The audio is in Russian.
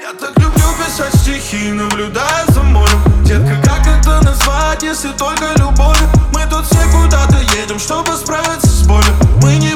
Я так люблю писать стихи, наблюдая за морем. Детка, как это назвать, если только любовь? Мы тут все куда-то едем, чтобы справиться с болью. Мы не